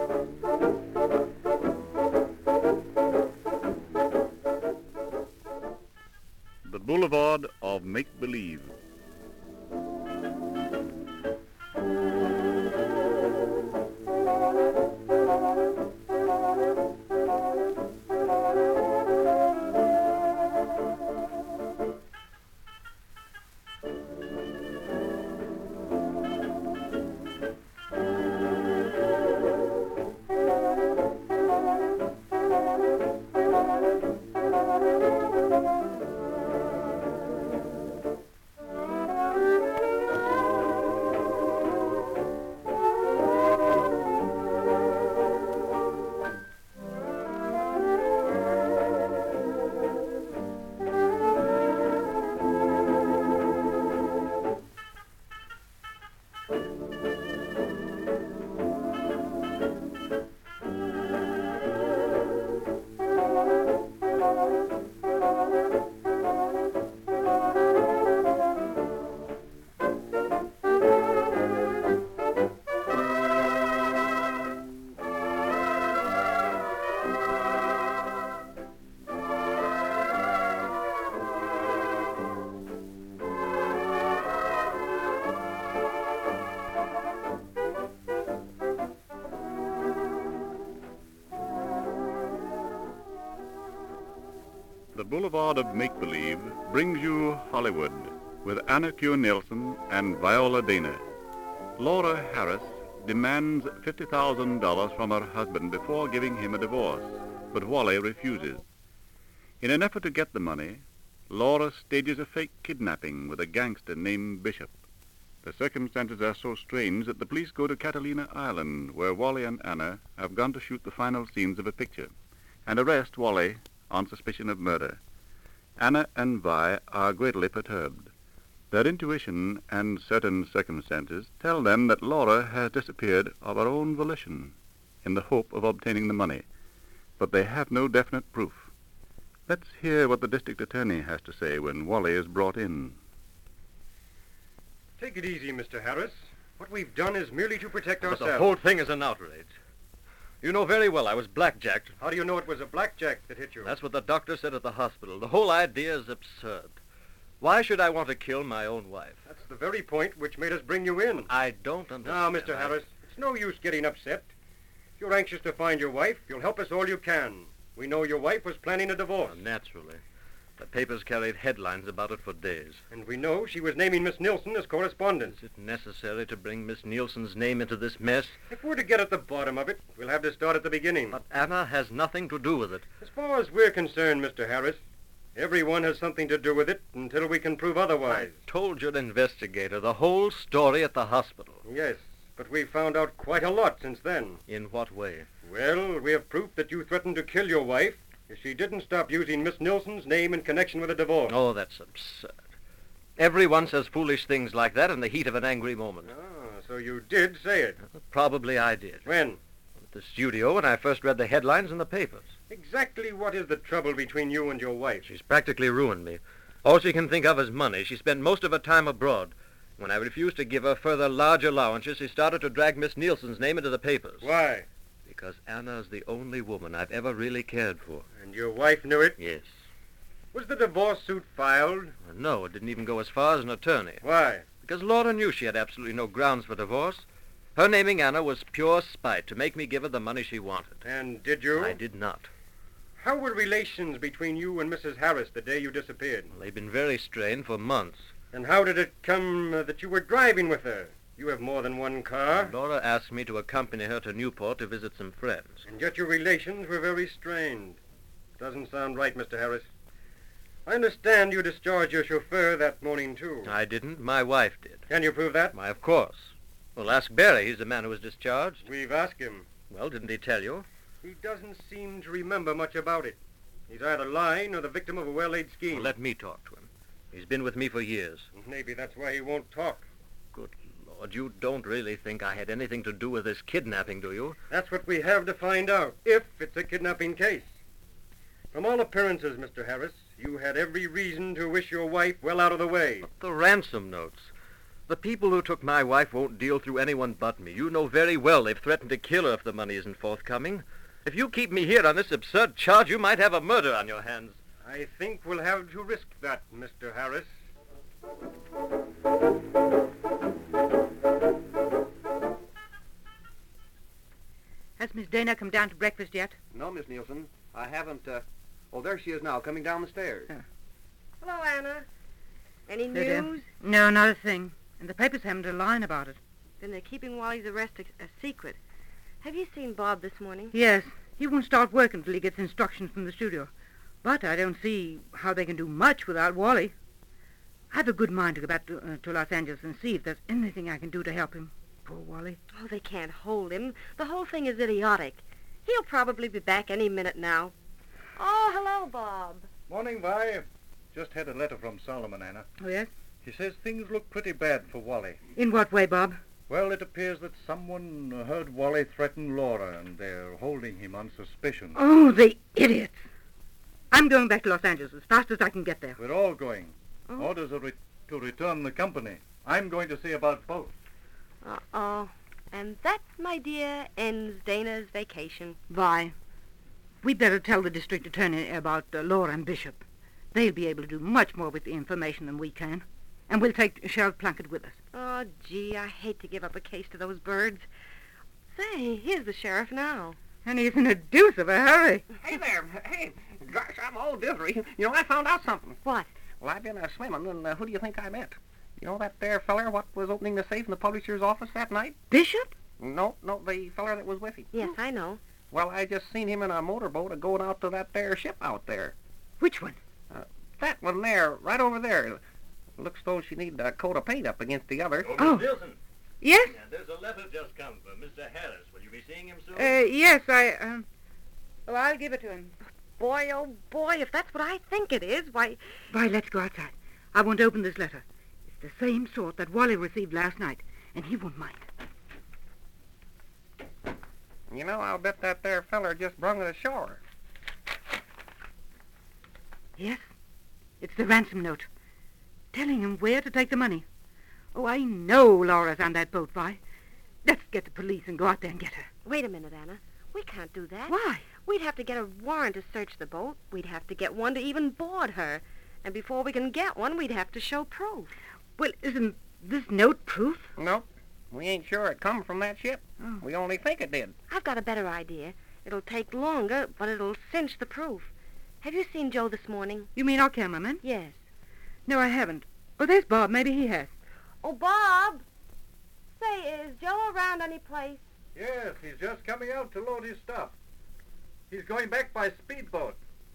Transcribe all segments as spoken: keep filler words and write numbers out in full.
The Boulevard of Make-Believe. The Boulevard of Make-Believe brings you Hollywood with Anna Q. Nelson and Viola Dana. Laura Harris demands fifty thousand dollars from her husband before giving him a divorce, but Wally refuses. In an effort to get the money, Laura stages a fake kidnapping with a gangster named Bishop. The circumstances are so strange that the police go to Catalina Island, where Wally and Anna have gone to shoot the final scenes of a picture, and arrest Wally on suspicion of murder. Anna and Vi are greatly perturbed. Their intuition and certain circumstances tell them that Laura has disappeared of her own volition in the hope of obtaining the money, but they have no definite proof. Let's hear what the district attorney has to say when Wally is brought in. Take it easy, Mister Harris. What we've done is merely to protect But ourselves. the whole thing is an outrage. You know very well I was blackjacked. How do you know it was a blackjack that hit you? That's what the doctor said at the hospital. The whole idea is absurd. Why should I want to kill my own wife? That's the very point which made us bring you in. I don't understand. Now, Mister I- Harris, it's no use getting upset. If you're anxious to find your wife, you'll help us all you can. We know your wife was planning a divorce. Well, naturally. The papers carried headlines about it for days. And we know she was naming Miss Nilsson as correspondent. Is it necessary to bring Miss Nielsen's name into this mess? If we're to get at the bottom of it, we'll have to start at the beginning. But Anna has nothing to do with it. As far as we're concerned, Mister Harris, everyone has something to do with it until we can prove otherwise. I told your investigator the whole story at the hospital. Yes, but we've found out quite a lot since then. In what way? Well, we have proof that you threatened to kill your wife if she didn't stop using Miss Nilsson's name in connection with a divorce. Oh, that's absurd. Everyone says foolish things like that in the heat of an angry moment. Ah, so you did say it. Probably I did. When? At the studio when I first read the headlines in the papers. Exactly what is the trouble between you and your wife? She's practically ruined me. All she can think of is money. She spent most of her time abroad. When I refused to give her further large allowances, she started to drag Miss Nielsen's name into the papers. Why? Because Anna's the only woman I've ever really cared for. And your wife knew it? Yes. Was the divorce suit filed? Uh, No, it didn't even go as far as an attorney. Why? Because Laura knew she had absolutely no grounds for divorce. Her naming Anna was pure spite to make me give her the money she wanted. And did you? I did not. How were relations between you and Missus Harris the day you disappeared? Well, they've been very strained for months. And how did it come uh, that you were driving with her? You have more than one car. Laura asked me to accompany her to Newport to visit some friends. And yet your relations were very strained. Doesn't sound right, Mister Harris. I understand you discharged your chauffeur that morning, too. I didn't. My wife did. Can you prove that? Why, of course. Well, ask Barry. He's the man who was discharged. We've asked him. Well, didn't he tell you? He doesn't seem to remember much about it. He's either lying or the victim of a well-laid scheme. Well, let me talk to him. He's been with me for years. Maybe that's why he won't talk. Good Lord, you don't really think I had anything to do with this kidnapping, do you? That's what we have to find out, if it's a kidnapping case. From all appearances, Mister Harris, you had every reason to wish your wife well out of the way. The ransom notes. The people who took my wife won't deal through anyone but me. You know very well they've threatened to kill her if the money isn't forthcoming. If you keep me here on this absurd charge, you might have a murder on your hands. I think we'll have to risk that, Mister Harris. Has Miss Dana come down to breakfast yet? No, Miss Nielsen. I haven't, uh... Oh, there she is now, coming down the stairs. Oh. Hello, Anna. Any Good, uh, news? No, not a thing. And the papers haven't a line about it. Then they're keeping Wally's arrest a, a secret. Have you seen Bob this morning? Yes, he won't start work until he gets instructions from the studio. But I don't see how they can do much without Wally. I have a good mind to go back to, uh, to Los Angeles and see if there's anything I can do to help him. Poor Wally. Oh, they can't hold him. The whole thing is idiotic. He'll probably be back any minute now. Oh, hello, Bob. Morning, Vi. Just had a letter from Solomon, Anna. Oh, yes? He says things look pretty bad for Wally. In what way, Bob? Well, it appears that someone heard Wally threaten Laura, and they're holding him on suspicion. Oh, the idiots. I'm going back to Los Angeles as fast as I can get there. We're all going. Oh. Orders are re- to return the company. I'm going to see about both. Uh-oh. And that, my dear, ends Dana's vacation. Vi, we'd better tell the district attorney about uh, Laura and Bishop. They'll be able to do much more with the information than we can. And we'll take Sheriff Plunkett with us. Oh, gee, I hate to give up a case to those birds. Say, here's the sheriff now. And he's in a deuce of a hurry. Hey there. Hey, gosh, I'm all dizzy. You know, I found out something. What? Well, I've been uh, swimming, and uh, who do you think I met? You know that there feller what was opening the safe in the publisher's office that night? Bishop? No, no, the feller that was with him. Yes, I know. Well, I just seen him in a motorboat a going out to that there ship out there. Which one? That one there, right over there. Looks though she need a coat of paint up against the other. Oh, Miss Oh. Nielsen. Yes? Yeah, there's a letter just come from Mister Harris. Will you be seeing him soon? Uh, yes, I, um... Oh, I'll give it to him. Boy, oh, boy, if that's what I think it is, why... Vi, let's go outside. I won't open this letter. It's the same sort that Wally received last night, and he won't mind. You know, I'll bet that there feller just brung it ashore. Yes? It's the ransom note. Telling him where to take the money. Oh, I know Laura's on that boat, Vi. Let's get the police and go out there and get her. Wait a minute, Anna. We can't do that. Why? We'd have to get a warrant to search the boat. We'd have to get one to even board her. And before we can get one, we'd have to show proof. Well, isn't this note proof? Nope. We ain't sure it come from that ship. Oh. We only think it did. I've got a better idea. It'll take longer, but it'll cinch the proof. Have you seen Joe this morning? You mean our cameraman? Yes. No, I haven't. Oh, there's Bob. Maybe he has. Oh, Bob! Say, is Joe around any place? Yes, he's just coming out to load his stuff. He's going back by speedboat.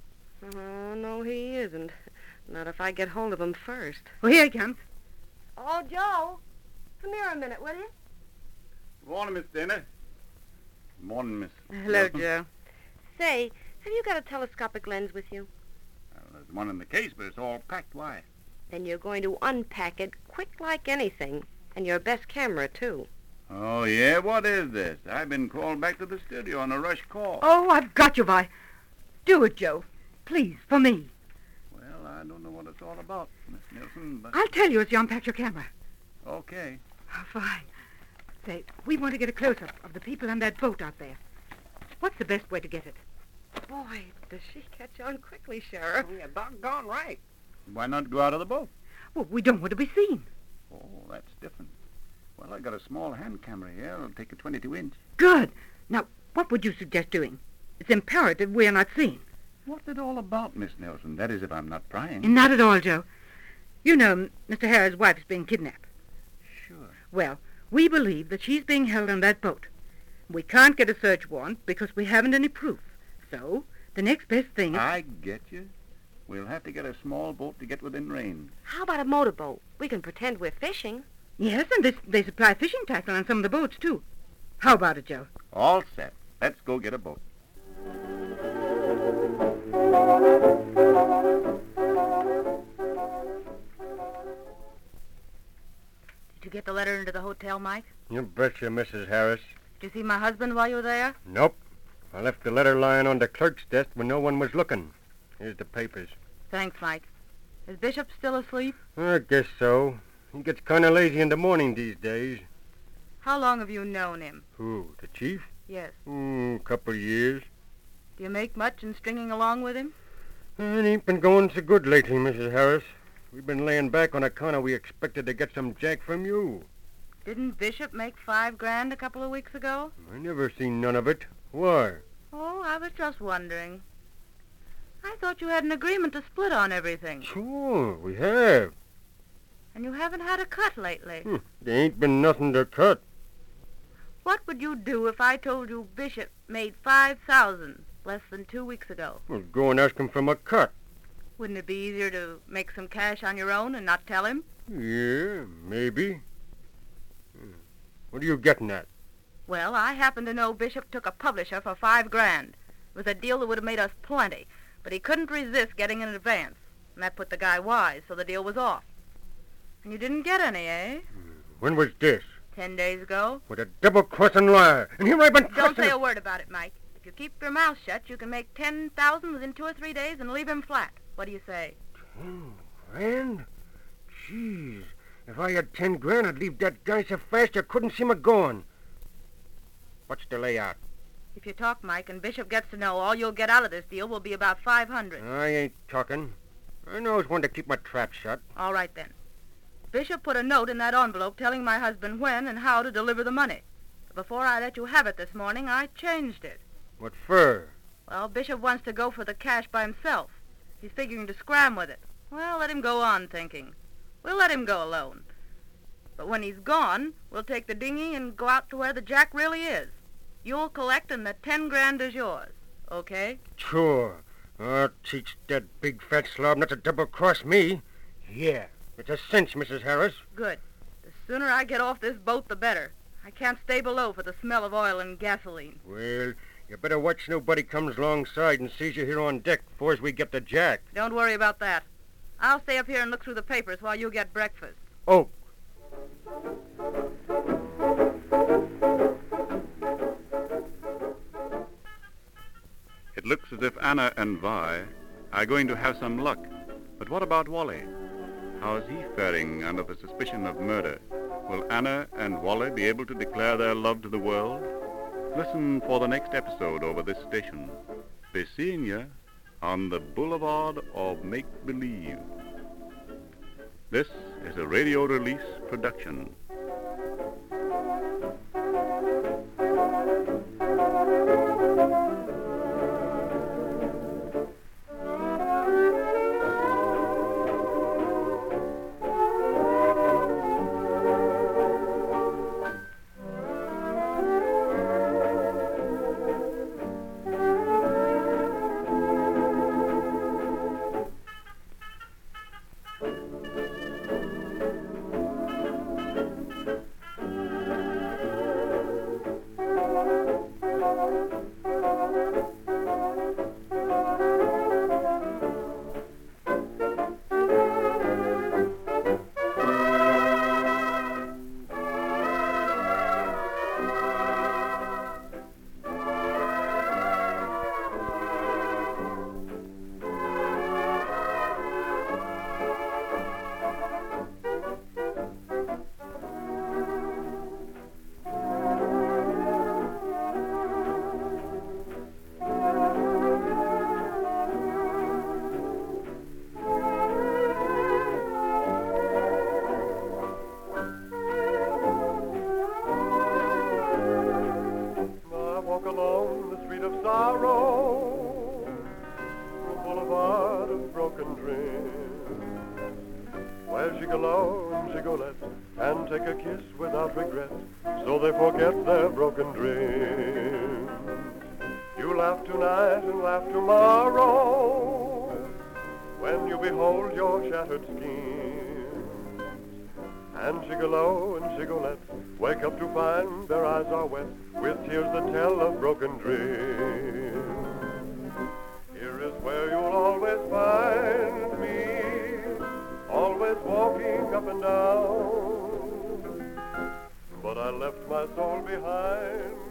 Oh, no, he isn't. Not if I get hold of him first. Oh, here he comes. Oh, Joe, come here a minute, will you? Good morning, Miss Dana. Good morning, Miss. Hello, Nielsen. Joe. Say, have you got a telescopic lens with you? Well, there's one in the case, but it's all packed. Why? Then you're going to unpack it quick like anything. And your best camera, too. Oh, yeah? What is this? I've been called back to the studio on a rush call. Oh, I've got you, Vi. Do it, Joe. Please, for me. Well, I don't know what it's all about, Miss Nielsen, but... I'll tell you as you unpack your camera. Okay. Oh, fine. Say, we want to get a close-up of the people on that boat out there. What's the best way to get it? Boy, does she catch on quickly, Sheriff. Yeah, doggone right. Why not go out of the boat? Well, we don't want to be seen. Oh, that's different. Well, I got a small hand camera here. I'll take a twenty-two inch. Good. Now, what would you suggest doing? It's imperative we are not seen. What's it all about, Miss Nielsen? That is, if I'm not prying. Not at all, Joe. You know, Mister Harris' wife is being kidnapped. Sure. Well, we believe that she's being held on that boat. We can't get a search warrant because we haven't any proof. So, the next best thing is... I get you. We'll have to get a small boat to get within range. How about a motorboat? We can pretend we're fishing. Yes, and this, they supply fishing tackle on some of the boats, too. How about it, Joe? All set. Let's go get a boat. Did you get the letter into the hotel, Mike? You betcha, Missus Harris. Did you see my husband while you were there? Nope. I left the letter lying on the clerk's desk when no one was looking. Here's the papers. Thanks, Mike. Is Bishop still asleep? I guess so. He gets kind of lazy in the morning these days. How long have you known him? Who, the chief? Yes. Hmm, couple of years. Do you make much in stringing along with him? It ain't been going so good lately, Missus Harris. We've been laying back on account of we expected to get some jack from you. Didn't Bishop make five grand a couple of weeks ago? I never seen none of it. Why? Oh, I was just wondering. I thought you had an agreement to split on everything. Sure, we have. And you haven't had a cut lately. Hmm, there ain't been nothing to cut. What would you do if I told you Bishop made five thousand less than two weeks ago? Well, go and ask him for my cut. Wouldn't it be easier to make some cash on your own and not tell him? Yeah, maybe. Hmm. What are you getting at? Well, I happen to know Bishop took a publisher for five grand. It was a deal that would have made us plenty, but he couldn't resist getting an advance, and that put the guy wise, so the deal was off. And you didn't get any, eh? When was this? Ten days ago. With a double-crossing liar. And here I've been... Don't say a word about it, Mike. If you keep your mouth shut, you can make ten thousand within two or three days and leave him flat. What do you say? Ten grand? Jeez. If I had ten grand, I'd leave that guy so fast you couldn't see me going. What's the layout? If you talk, Mike, and Bishop gets to know all you'll get out of this deal will be about five hundred. I ain't talking. I knows when to keep my trap shut. All right, then. Bishop put a note in that envelope telling my husband when and how to deliver the money. But before I let you have it this morning, I changed it. What for? Well, Bishop wants to go for the cash by himself. He's figuring to scram with it. Well, let him go on thinking. We'll let him go alone. But when he's gone, we'll take the dinghy and go out to where the jack really is. You'll collect and the ten grand is yours. Okay? Sure. I'll teach that big fat slob not to double-cross me. Yeah. It's a cinch, Missus Harris. Good. The sooner I get off this boat, the better. I can't stay below for the smell of oil and gasoline. Well, you better watch nobody comes alongside and sees you here on deck before we get the jack. Don't worry about that. I'll stay up here and look through the papers while you get breakfast. Oh. It looks as if Anna and Vi are going to have some luck. But what about Wally? How is he faring under the suspicion of murder? Will Anna and Wally be able to declare their love to the world? Listen for the next episode over this station. Be seeing you on the Boulevard of Make-Believe. This is a radio release production. And take a kiss without regret, so they forget their broken dreams. You laugh tonight and laugh tomorrow, when you behold your shattered schemes. And Gigolo and Gigolette wake up to find their eyes are wet with tears that tell of broken dreams. Here is where you'll always find me, always walking up and down. But I left my soul behind